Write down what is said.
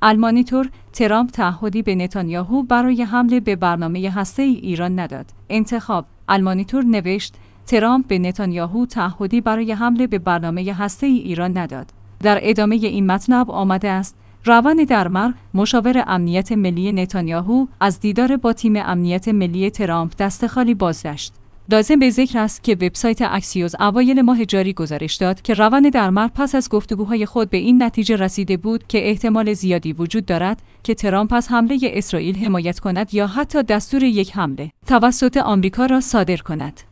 المانیتور: ترامپ تعهدی به نتانیاهو برای حمله به برنامه هسته‌ای ایران نداد. انتخاب: المانیتور نوشت: ترامپ به نتانیاهو تعهدی برای حمله به برنامه هسته‌ای ایران نداد. در ادامه این مطلب آمده است: روان درمر، مشاور امنیت ملی نتانیاهو، از دیدار با تیم امنیت ملی ترامپ دست خالی بازگشت. لازم به ذکر است که وبسایت اکسیوس اوایل ماه جاری گزارش داد که روان درمر پس از گفتگوهای خود به این نتیجه رسیده بود که احتمال زیادی وجود دارد که ترامپ از حمله اسرائیل حمایت کند یا حتی دستور یک حمله توسط آمریکا را صادر کند.